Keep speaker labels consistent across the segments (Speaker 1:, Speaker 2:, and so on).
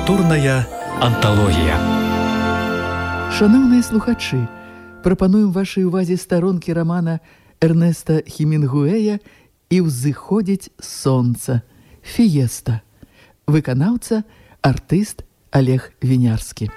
Speaker 1: Літаратурная анталогія.
Speaker 2: Шановныя слухачы, прапануем вашай увазе старонкі рамана Эрнеста Хемінгуэя «І ўзыходзіць сонца» «Фіеста». Выканаўца, артыст Олег Вінярскі.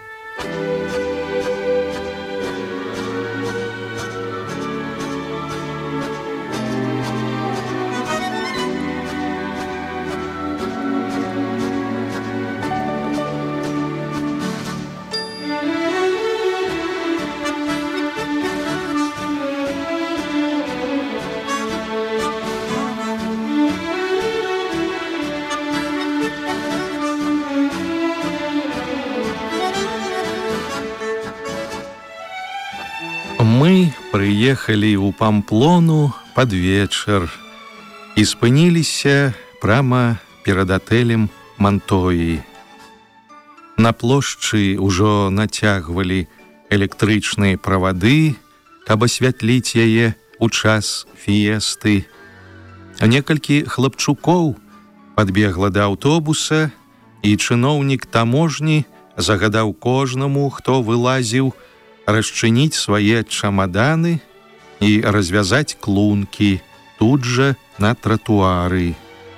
Speaker 3: Мы прыехалі ў Памплону пад вечар і спыніліся прама перад атэлем Мантоі. На плошчы ўжо нацягвалі электрычныя правады, каб асвятліць яе ў час фіесты. Некалькі хлапчукоў падбегла да аўтобуса, і чыноўнік таможні загадаў кожнаму, хто вылазіў, расчыніць свае чамаданы і развязаць клункі тут жа на тратуары.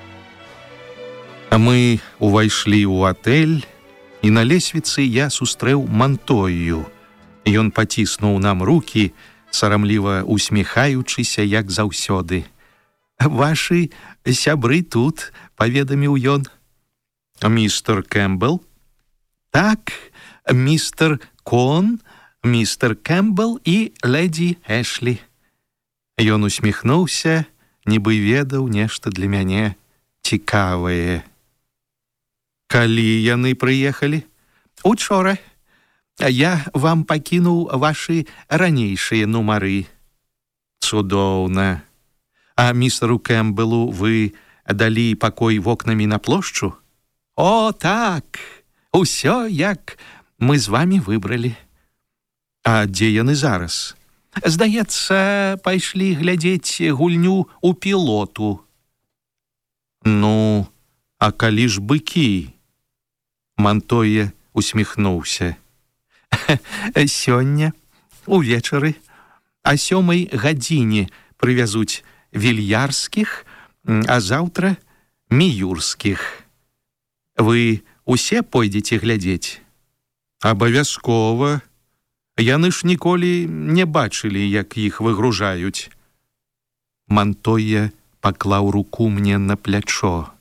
Speaker 3: Мы увайшлі ў атэль, і на лесвіцы я сустрэў Мантою. Ён паціснуў нам рукі, сарамліва усміхаючыся, як заўсёды. «Вашы сябры тут», — паведаміў ён. «Містер Кэмпбелл?» «Так, містер Кон, містер Кэмпбелл і леді Эшлі». Ён усміхнуўся, нібы ведаў нешта для мяне цікавае. «Калі яны прыехалі?» «Учора. Я вам пакінуў вашы ранейшыя нумары». «Цудоўна. А містеру Кэмпбеллу вы далі пакой вокнамі на плошчу?» «О, так! Усё, як мы з вамі выбралі». «А дзе яны зараз?» «Здаецца, пайшлі глядзець гульню ў пілоту». «Ну, а калі ж быкі?» Мантоя усміхнуўся. «Сёння, увечары, а 7 гадзіне прывязуць вільярскіх, а заўтра міюрскіх. Вы усе пойдзеце глядзець?» «Абавязкова. Яны ж ніколі не бачылі, як іх выгружаюць». Мантоя паклаў руку мне на плячо.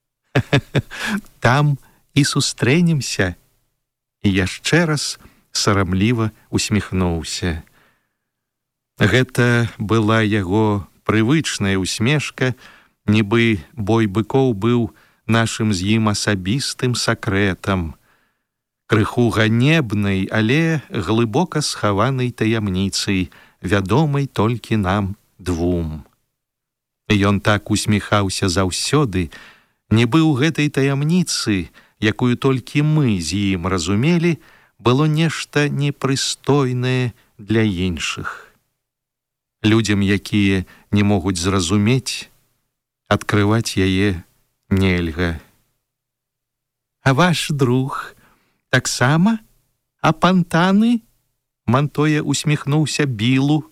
Speaker 3: «Там і сустрэнемся». І яшчэ раз сарамліва усміхнуўся. Гэта была яго прывычная усмешка, нібы бой быкоў быў нашым з ім асабістым сакрэтам, крыху ганебнай, але глыбока схаванай таямніцай, вядомай толькі нам двум. Ён так усміхаўся заўсёды, нібы ў гэтай таямніцы, якую толькі мы з ім разумелі, было нешта непрыстойнае для іншых. Людзям, якія не могуць зразумець, адкрываць яе нельга. «А ваш друг таксама? А пантаны?» Мантоя усміхнуўся Білу.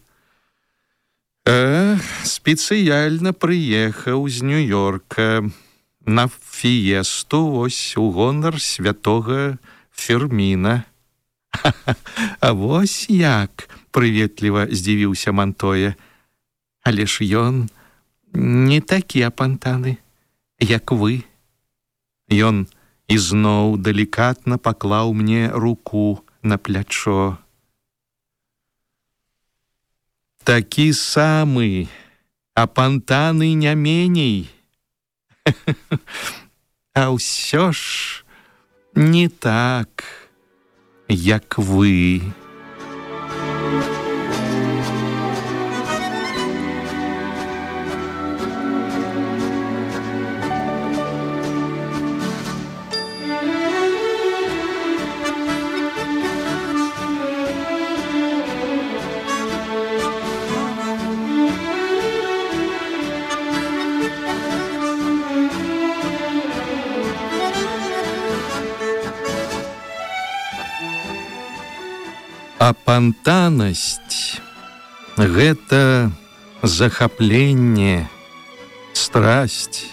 Speaker 3: «Спецыяльна прыехаў з Нью-Йорка на фіесту, вось у гонар святога Ферміна». «А вось як!» — прыветліва здзівіўся Мантоя. «Але ж ён не такі апантаны, як вы». Ён ізноў далікатна паклаў мне руку на плячо. «Такі самы, апантаны не меней. А ўсё ж не так, як вы». Апантанасць – гэта захапленне, страсць.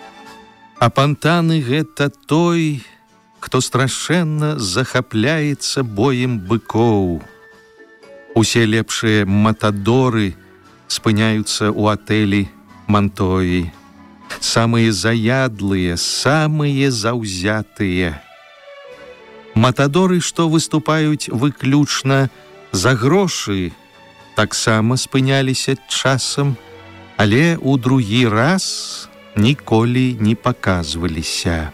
Speaker 3: Апантаны – гэта той, хто страшэнна захапляецца боем быкоў. Усе лепшыя матадоры спыняюцца ў атэлі Мантоі. Самыя заядлыя, самыя заўзятыя. Матадоры, што выступаюць выключна за грошы, таксама спыняліся часам, але ў другі раз ніколі не паказваліся.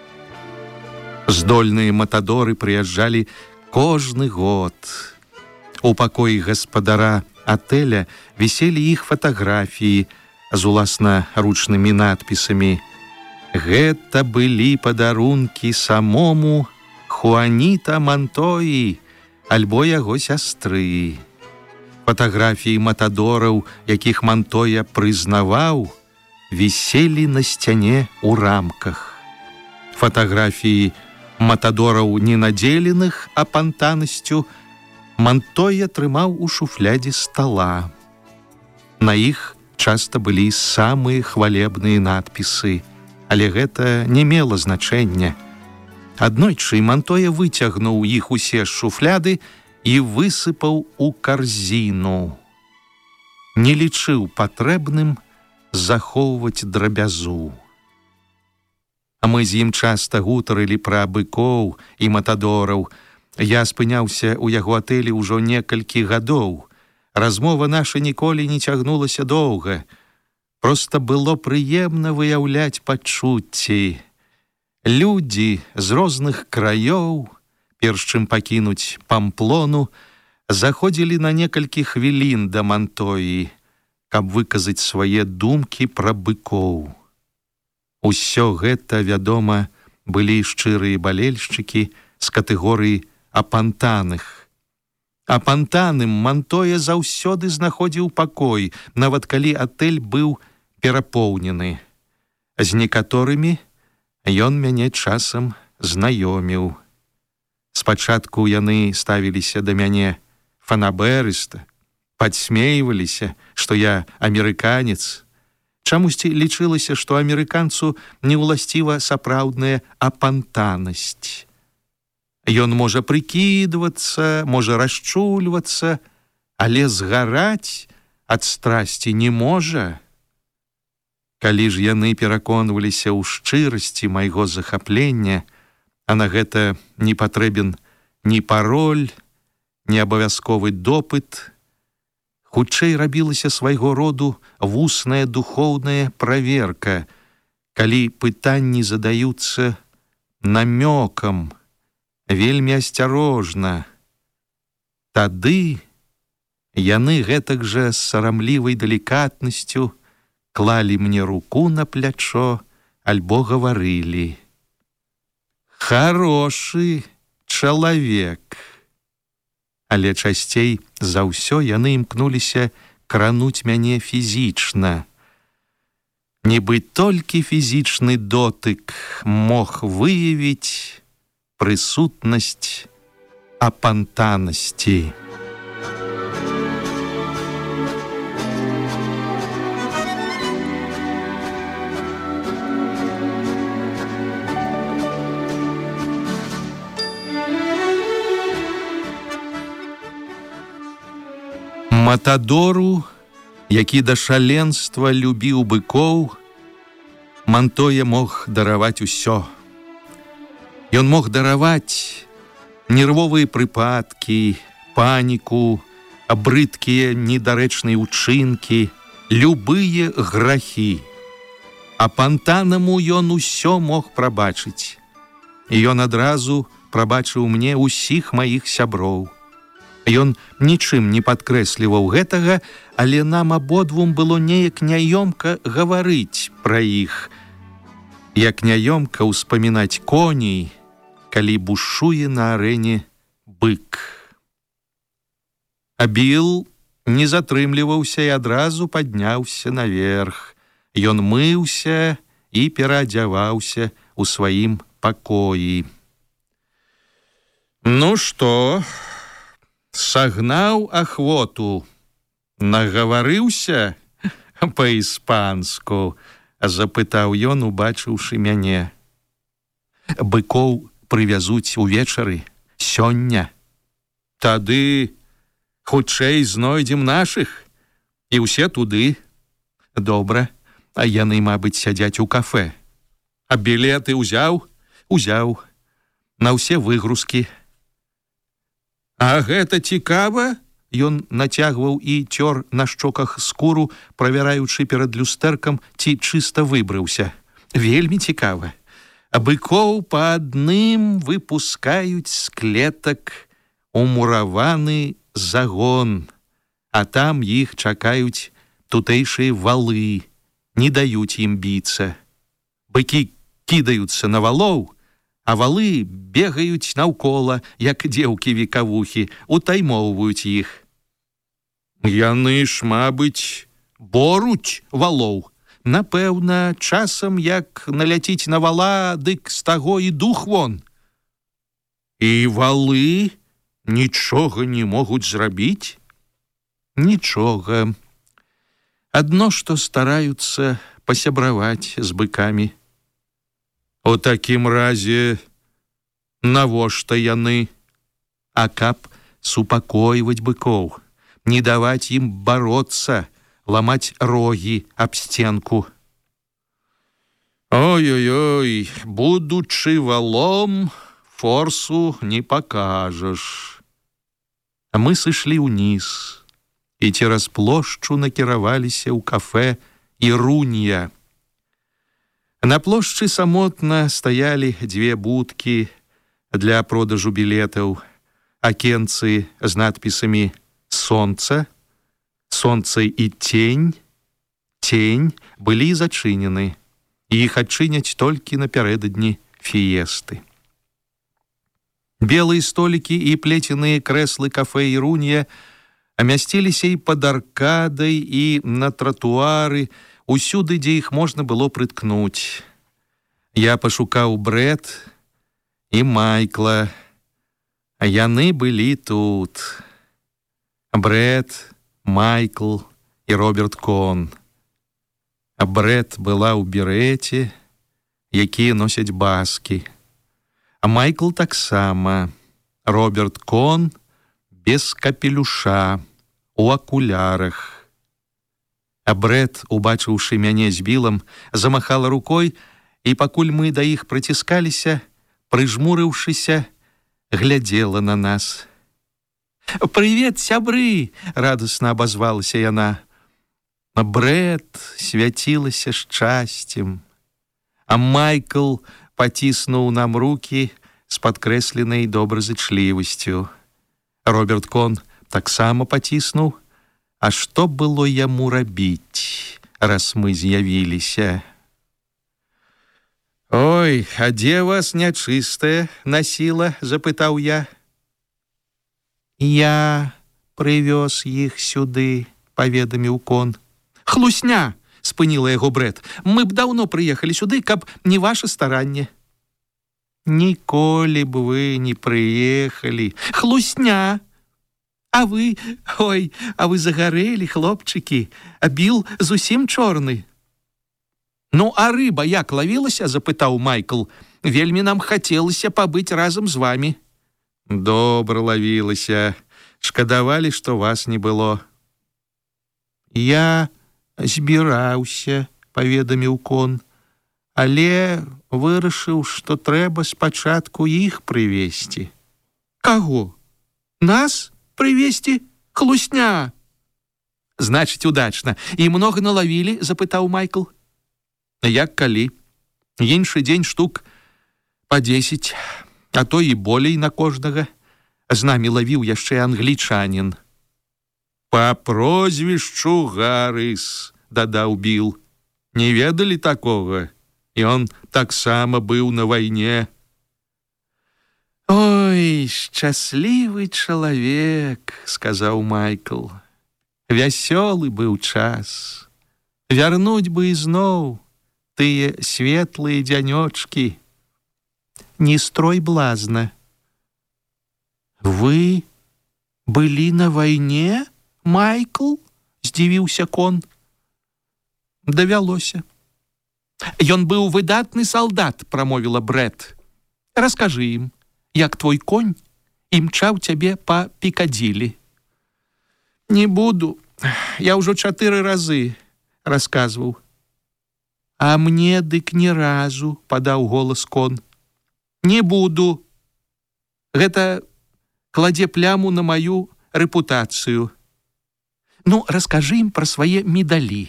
Speaker 3: Здольныя матадоры прыязджалі кожны год. У пакоі гаспадара атэля віселі іх фатаграфіі з уласнаручнымі надпісамі. Гэта былі падарункі самому Хуаніта Мантоі альбо яго сястры. Фатаграфіі матадораў, якіх Мантоя прызнаваў, віселі на сцяне ў рамках. Фатаграфіі матадораў, ненадзеленых апантанасцю, Мантоя трымаў у шуфлядзе стала. На іх часта былі самыя хвалебныя надпісы, але гэта не мела значэння. Аднойчы Мантоя выцягнуў іх усе з шуфляды і высыпаў у карзіну. Не лічыў патрэбным захоўваць драбязу. А мы з ім часта гутарылі пра быкоў і матадораў. Я спыняўся ў яго атэлі ўжо некалькі гадоў. Размова наша ніколі не цягнулася доўга. Проста было прыемна выяўляць пачуцці. Людзі з розных краёў, перш чым пакінуць Памплону, заходзілі на некалькі хвілін да Мантоі, каб выказаць свае думкі пра быкоў. Усё гэта, вядома, былі шчырыя балельшчыкі з катэгорыі апантаных. Апантаным Мантоя заўсёды знаходзіў пакой, нават калі атэль быў перапоўнены. З некаторымі ён мяне часам знаёміў. Спачатку яны ставіліся да мяне фанаберыста, падсмейваліся, што я амерыканец. Чамусьці лічылася, што амерыканцу не ўласціва сапраўдная апантанасць. Ён можа прыкідвацца, можа расчульвацца, але згараць ад страсці не можа. Калі ж яны пераконваліся ў шчырасці майго захаплення, а на гэта не патрэбен ні пароль, ні абавязковы допыт, хутчэй рабілася свайго роду вусная духоўная праверка, калі пытанні задаюцца намёкам, вельмі асцярожна. Тады яны гэтак жа з сарамлівай далікатнасцю клалі мне руку на плячо альбо гаварылі: «Харошы чалавек». Але часцей за ўсё яны імкнуліся крануць мяне фізічна. Нібы толькі фізічны дотык мог выявіць прысутнасць апантанасці. Матадору, які да шаленства любіў быкоў, Мантоя мог дараваць усё. Ён мог дараваць нервовыя прыпадкі, паніку, брыдкія недарэчныя ўчынкі, любыя грахі. Апантанаму ён усё мог прабачыць. І ён адразу прабачыў мне ўсіх маіх сяброў. Ён нічым не падкрэсліваў гэтага, але нам абодвум было неяк няёмка гаварыць пра іх, як няёмка ўспамінаць коней, калі бушуе на арэне бык. А Біл не затрымліваўся і адразу падняўся наверх. Ён мыўся і пераадзяваўся ў сваім пакоі. «Ну што, Сагнаў ахвоту. Нагаварыўся па-іспанску, запытаў ён, убачыўшы мяне. Быкоў прывязуць увечары, сёння. Тады хутчэй знойдзем нашых, і ўсе туды. Добра, а яны, мабыць, сядзяць у кафэ. А білеты ўзяў? Узяў. На ўсе выгрузкі. А гэта цікава? Ён нацягваў і цёр на шчоках скуру, правяраючы перад люстэркам, ці чыста выбрыўся. Вельмі цікава. А быкоў па адным выпускаюць з клетак у мураваны загон, а там іх чакаюць тутэйшыя валы, не даюць ім біцца. Быкі кідаюцца на валоў, а валы бегаюць наўкола, як дзеўкі-векавухі, утаймоўваюць іх. Яны ж, мабыць, боруць валоў. Напэўна, часам, як наляціць на вала, дык з таго і дух вон. І валы нічога не могуць зрабіць? Нічога. Адно, што стараюцца пасябраваць з быкамі. У такім разе навошта яны? А каб супакойваць быкоў, не даваць ім бароцца, ламаць рогі аб сценку. Ой-ой-ой, будучы валом, форсу не пакажаш. А мы сышлі ўніз і цераз плошчу накіраваліся ў кафэ «Ірунія». На плошчы самотна стаялі дзве будкі для продажу білетаў, акенцы з надпісамі «Сонца», «Сонца» і «Тень». «Тень» былі зачынены, і іх адчыняць толькі напярэдадні фіесты. Белыя столікі і плеценыя крэслы кафэ «Ірунія» амясціліся і пад аркадай, і на тратуары, усюды, дзе іх можна было прыткнуць. Я пашукаў Брэд і Майкла, а яны былі тут. Брэд, Майкл і Роберт Кон. А Брэд была ў берэце, якія носяць баскі. А Майкл таксама. Роберт Кон без капелюша, у акулярах. А Брэд, убачыўшы мяне з Білам, замахала рукой, і пакуль мы да іх прыціскаліся, прыжмурыўшыся, глядзела на нас. «Прывет, сябры!» — радасна абазвалася яна. Брэд свяцілася шчасцем, а Майкл паціснуў нам рукі з падкрэсленай добразычлівасцю. Роберт Кон таксама паціснуў. А што было яму рабіць, раз мы з'явіліся? «Ой, а дзе вас нячыстая насіла?» — запытаў я. «Я прывёз іх сюды», — паведаміў Кон. «Хлусня!» — спыніла яго Брэд. «Мы б даўно прыехалі сюды, каб не ваше старанне». «Ніколі б вы не прыехалі. Хлусня! А вы, ой, а вы загарэлі, хлопчыкі, а Біл зусім чорны». «Ну, а рыба як лавілася?» — запытаў Майкл. «Вельмі нам хацелася пабыць разам з вамі». «Добра лавілася. Шкадавалі, што вас не было». «Я збіраўся», — паведаміў Кон, «але вырашыў, што трэба спачатку іх прывезці». «Каго? Нас прывезці? Хлусня!» «Значыць, удачна. І многа налавілі?» — запытаў Майкл. «Як калі. Іншы дзень штук па 10, а то і болей на кожнага. З намі лавіў яшчэ англічанін». «Па прозвішчу Гаррыс», — дадаў Біл. «Не ведалі такога? Ён таксама быў на вайне». «Ой, шчаслівы чалавек», — сказаў Майкл. «Вясёлы быў час. Вярнуць бы ізноў тыя светлыя дзянёчкі». «Не строй блазна». «Вы былі на вайне, Майкл? Здзівіўся кон. Давялося. Ён быў выдатны салдат, прамовіла Брэд. Раскажы ім, як твой конь імчаў цябе па Пікадзілі. Не буду. Я ўжо 4 разы расказваў. А мне дык ні разу, падаў голас кон. Не буду. Гэта кладзе пляму на маю рэпутацыю. Ну, раскажы ім пра свае медалі.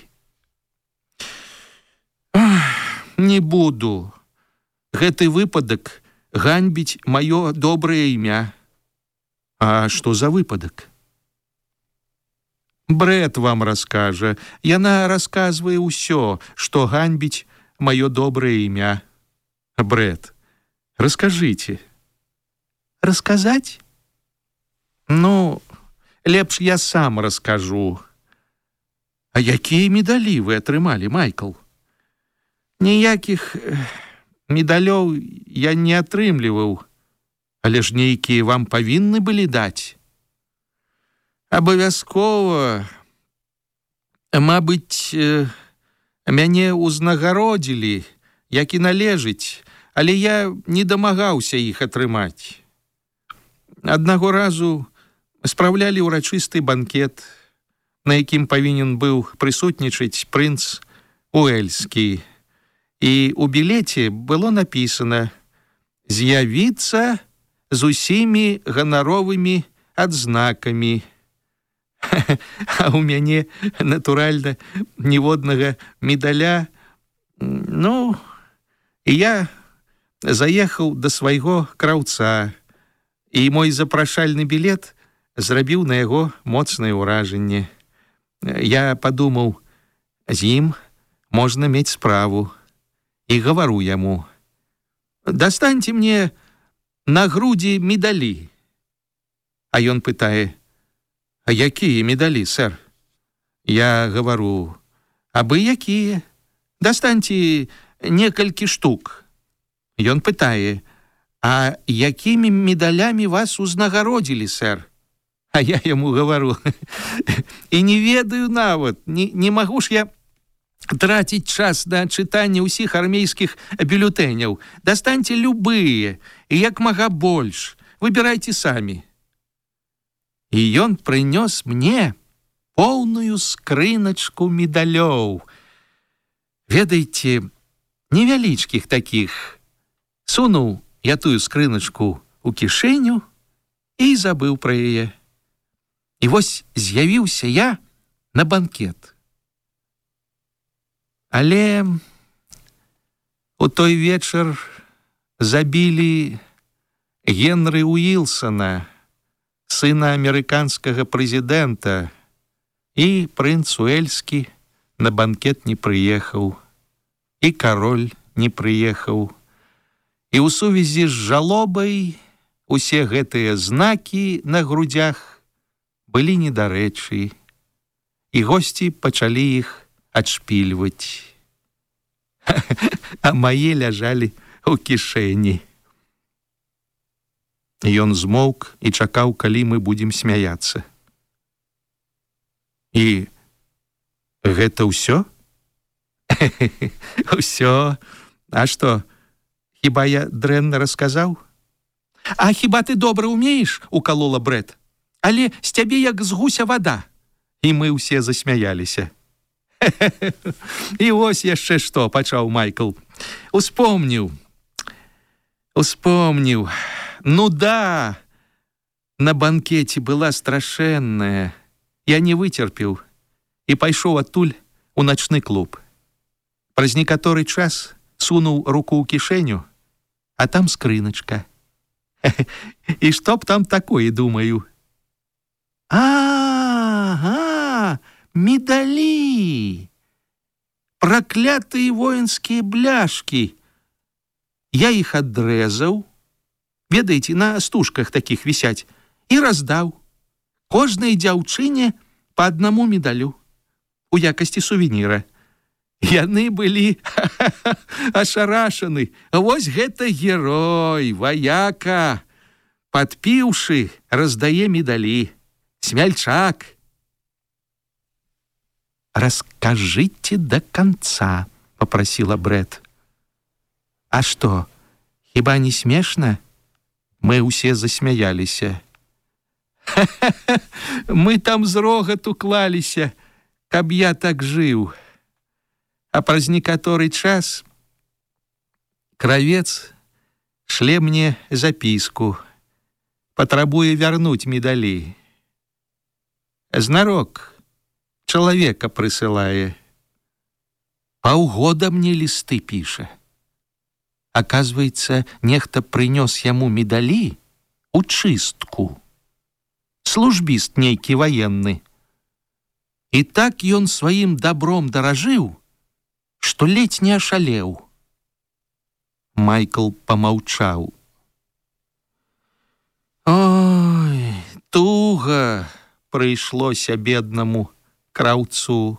Speaker 3: Не буду. Гэты выпадак ганьбіць маё добрае імя. А што за выпадак? Брэд вам раскажа. Яна расказвае ўсё, што ганьбіць маё добрае імя. Брэд, раскажыце. Расказаць? Ну, лепш я сам раскажу. А якія медалі вы атрымалі, Майкл? Ніякіх медалёў я не атрымліваў, але ж нейкія вам павінны былі даць. Абавязкова, мабыць, мяне ўзнагародзілі, як і належыць, але я не дамагаўся іх атрымаць. Аднаго разу спраўлялі ўрачысты банкет, на якім павінен быў прысутнічаць прынц Уэльскі. І ў білеце было напісана «З'явіцца з усімі ганаровымі адзнакамі». А ў мяне, натуральна, ніводнага медаля. Ну, і я заехаў да свайго краўца, і мой запрашальны білет зрабіў на яго моцнае ўражанне. Я падумаў, з ім можна мець справу. І гавару яму: «Дастаньце мне на грудзі медалі». А ён пытае: «А якія медалі, сэр?» Я гавару: «Абы якія. Дастаньце некалькі штук». Ён пытае: «А якімі медалямі вас узнагародзілі, сэр?» А я яму гавару: «І не ведаю нават, не магу ж я траціць час на чытанне ўсіх армейскіх бюлетэняў. Дастаньце любыя, і як мага больш. Выбірайце самі». І ён прынёс мне поўную скрыначку медалёў. Ведаеце, невялічкіх такіх. Сунуў я тую скрыначку ў кішэню і забыў пра яе. І вось з'явіўся я на банкет. Але у той вечар забілі Генры Уілсона, сына амерыканскага прэзідэнта, і прынц Уэльскі на банкет не прыехаў, і кароль не прыехаў. І ў сувязі з жалобай усе гэтыя знакі на грудзях былі недарэчы, і госці пачалі іх адшпільваць. А мае ляжалі ў кішэні. Ён змоўк і чакаў, калі мы будзем смяяцца. І гэта ўсё? Усё. А што, хіба я дрэнна расказаў? А хіба ты добра ўмееш? Укалола Брэд. Але з цябе як з гуся вада. І мы ўсе засмяяліся. І вось яшчэ што, пачаў Майкл. Успомніў. Ну да, на банкеце была страшэнная. Я не выцерпеў і пайшоў адтуль у начны клуб. Праз некаторы час сунуў руку ў кішэню, а там скрыначка. І што б там такое, думаю? Ага, медалі! Праклятыя воінскія бляшкі! Я іх адрэзаў, ведаеце, на стужках такіх вісяць, і раздаў. Кожнай дзяўчыне па аднаму медалю у якасці сувеніра. Яны былі ашарашаны. Вось гэта герой, ваяка. Падпіўшы, раздае медалі. смельчак. «Расскажите до конца», — попросила Брэд. «А что, хіба не смешно?» Мы ўсе засмяяліся. «Ха-ха-ха, мы там з рогату клаліся, каб я так жыў. А праз некаторы час кравец шле мне запіску, патрабуе вярнуць медалі. Знарок чалавека прысылае. Паўгода мне лісты піша. Оказывается, нехта прынёс яму медалі у чыстку. Службіст нейкі ваенны. І так ён сваім добром даражыў, што ледзь не ашалеў». Майкл помаўчаў. «Ой, туга прыйшлося беднаму краўцу».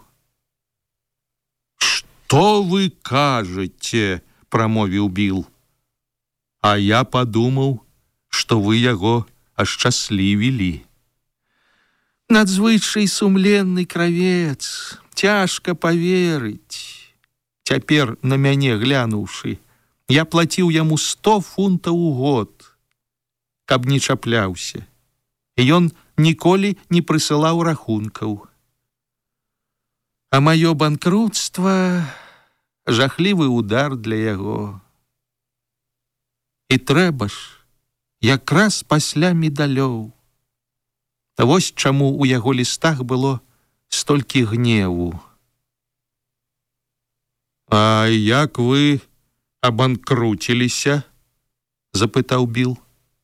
Speaker 3: «Што вы кажаце?» — прамовіў Білл. «А я падумаў, што вы яго ашчаслівілі». «Надзвычай сумленны кравец, цяжка паверыць. Цяпер на мяне глянуўшы, я плаціў яму 100 фунтаў у год, каб не чапляўся. І ён ніколі не прысылаў рахункаў. А маё банкрутства — жахлівы удар для яго. І трэба ж, якраз пасля медалёў. Вось чаму у яго лістах было столькі гневу». «А як вы абанкруціліся?» — запытаў Білл.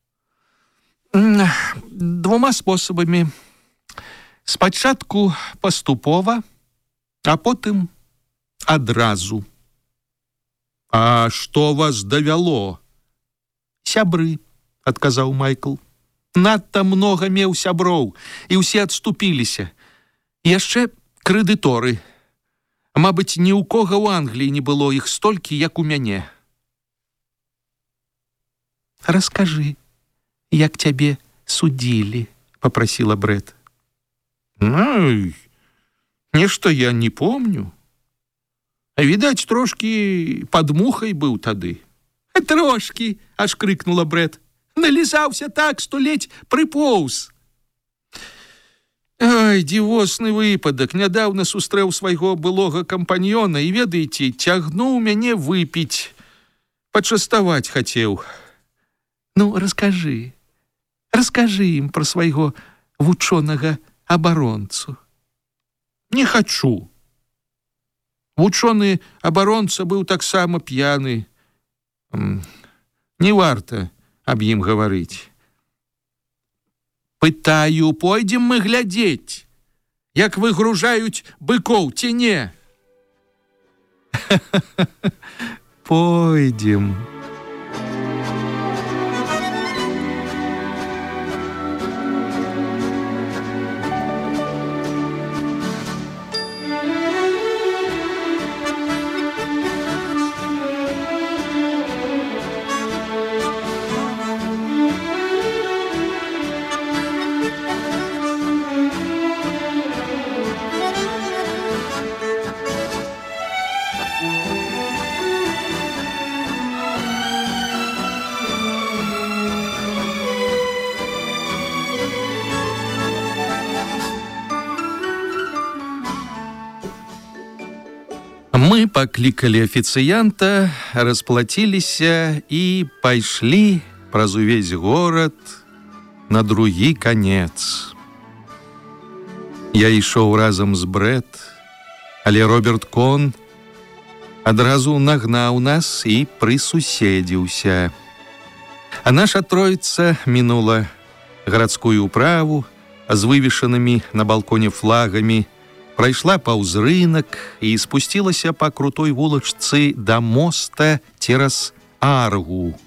Speaker 3: «Двума спосабамі. Спачатку паступова, а потым адразу». «А што вас давяло?» «Сябры», — адказаў Майкл. «Надта многа меў сяброў, і ўсе адступіліся. Яшчэ крэдыторы. Мабыць, ні ў кога ў Англіі не было іх столькі, як у мяне». «Раскажы, як цябе судзілі», — папрасіла Брэд. «Ну, нешта я не помню. Відаць, трошкі пад мухай быў тады». «Трошкі!» — аж крыкнула Брэд. «Налізаўся так, што ледзь прыпоўз». «Ай, дзівосны выпадак. Нядаўна сустрэў свайго былога кампаньёна і, ведаеце, цягнуў мяне выпіць. Пачаставаць хацеў». «Ну, раскажы ім пра свайго вучонага абаронцу». «Не хачу. Вучоны абаронца быў таксама п'яны. Не варта аб ім гаварыць». «Пытаю, пойдзем мы глядзець, як выгружаюць быкоў ці не?» «Пойдзем». Мы паклікалі афіцыянта, расплаціліся і пайшлі праз увесь горад на другі канец. Я ішоў разам з Брэд, але Роберт Кон адразу нагнаў нас і прысуседзіўся. А наша троіца мінула гарадскую ўправу з вывешанымі на балконе флагамі, прайшла паўз рынак і спусцілася па крутой вулачцы да моста цераз Аргу.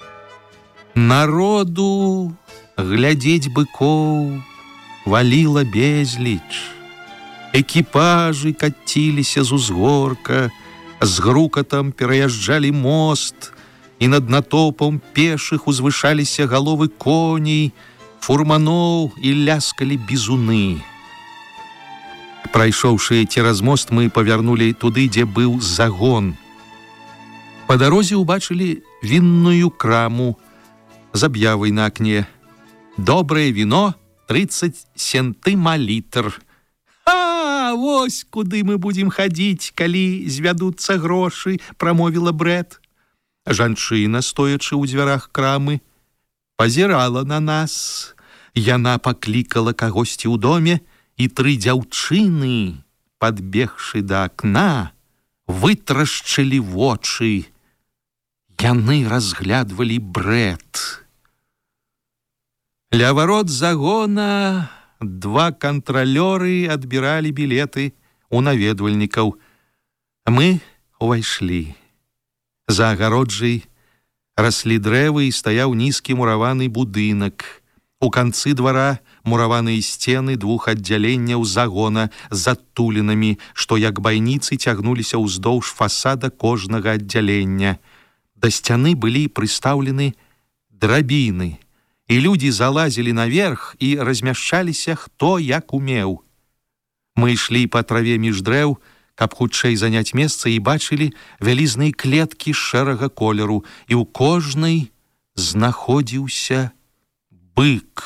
Speaker 3: Народу глядзець быкоў валіла безліч. Экіпажы каціліся з узгорка, з грукатам пераязджалі мост, і над натоўпам пешых узвышаліся галовы коней, фурманоў і ляскалі бізуны. Прайшоўшы цераз мост, мы павярнулі туды, дзе быў загон. Па дарозе ўбачылі вінную краму з аб'явай на акне. Добрае віно 30 сентым літр. Вось куды мы будзем хадзіць, калі звядуцца грошы, прамовіла Брэд. Жанчына, стоячы ў дзвярах крамы, пазірала на нас. Яна паклікала кагосьці ў доме, і 3 дзяўчыны, падбегшы да акна, вытрашчылі вочы. Яны разглядвалі Брэд. Ля варот загона 2 кантралёры адбіралі білеты у наведвальнікаў. Мы увайшлі. За агароджай раслі дрэвы і стаяў нізкі мураваны будынак. У канцы двара мураваныя сцены 2 аддзяленняў загона з адтулінамі, што як байніцы цягнуліся ўздоўж фасада кожнага аддзялення. Да сцяны былі прыстаўлены драбіны, і людзі залазілі наверх і размяшчаліся хто як умеў. Мы ішлі па траве між дрэў, каб хутчэй заняць месца, і бачылі вялізныя клеткі шэрага колеру, і ў кожнай знаходзіўся бык.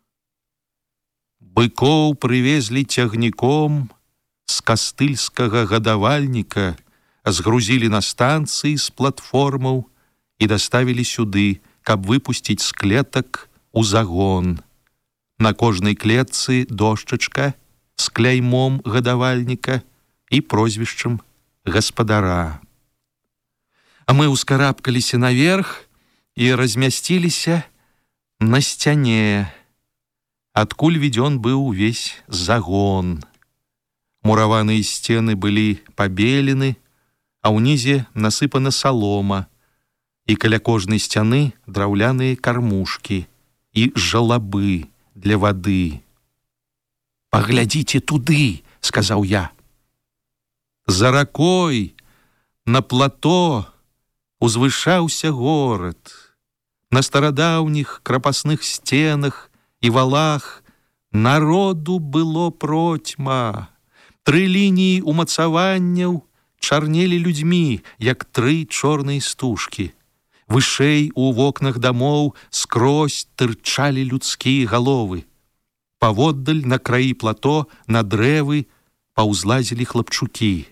Speaker 3: Быкоў прывезлі цягніком з кастыльскага гадавальніка, згрузілі на станцыі з платформаў і даставілі сюды, каб выпусціць з клетак у загон. На кожнай клетцы дошчачка з кляймом гадавальніка і прозвішчам гаспадара. А мы ўскарабкаліся наверх і размясціліся на сцяне, адкуль відзён быў увесь загон. Мураваныя сцены былі пабелены, а ўнізе насыпана салома, і каля кожнай сцяны драўляныя кармушкі і жалабы для вады. «Паглядзіце туды», — сказаў я. За ракой на плато узвышаўся горад. На старадаўніх крапасных сценах і валах народу было процьма. 3 лініі умацаванняў чарнелі людзьмі, як 3 чорныя стужкі. Вышэй у вокнах дамоў скрозь тырчалі людскія галовы. Паводдаль на краі плато на дрэвы паўзлазілі хлапчукі.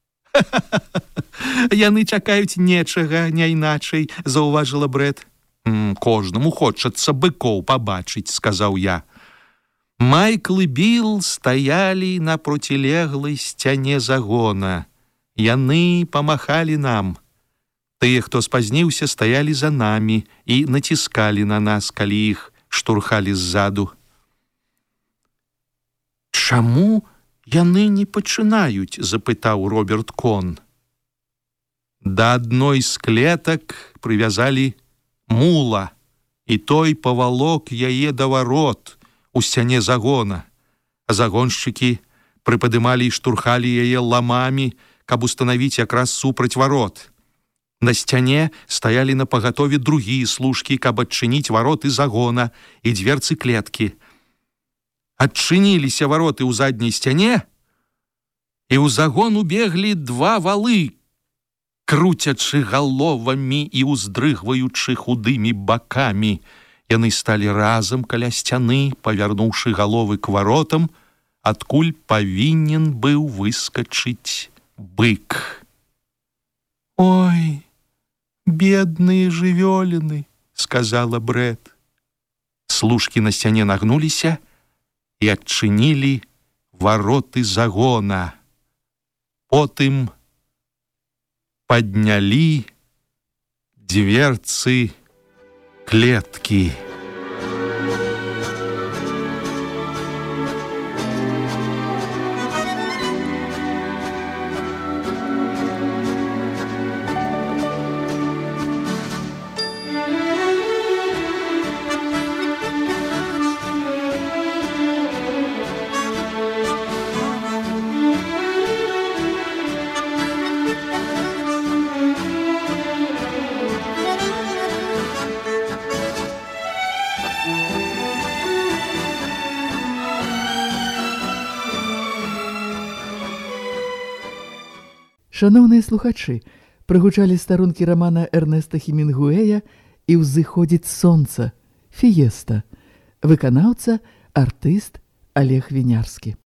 Speaker 3: «Яны чакаюць нечага, не іначай», — заўважыла Брэд. «Кожнаму хочацца быкоў пабачыць», — сказаў я. Майкл і Білл стаялі на процілеглай сцяне загона. Яны памахалі нам. Тыя, хто спазніўся, стаялі за намі і націскалі на нас, калі іх штурхалі ззаду. «Чаму яны не пачынаюць?» — запытаў Роберт Кон. Да адной з клетак прывязалі мула, і той павалок яе да варот у сцяне загона. Загоншчыкі прыпадымалі і штурхалі яе ламамі, каб устанавіць якраз супраць варот. На сцяне стаялі на пагатове другія служкі, каб адчыніць вароты загона і дзверцы клеткі. Адчыніліся вароты ў задняй сцяне, і ў загон убеглі 2 валы, круцячы галовамі і ўздрыгваючы худымі бакамі. Яны сталі разам каля сцяны, павярнуўшы галовы к варотам, адкуль павінен быў выскачыць бык. «Ой, бедныя жывёліны», — сказала Брэд. Служкі на сцяне нагнуліся і адчынілі вароты загона. Потым паднялі дзверцы клеткі.
Speaker 2: Шаноўныя слухачы, прагучалі старонкі рамана Эрнеста Хемінгуэя «І ўзыходзіць сонца» – «Фіеста». Выканаўца – артыст Олег Вінярскі.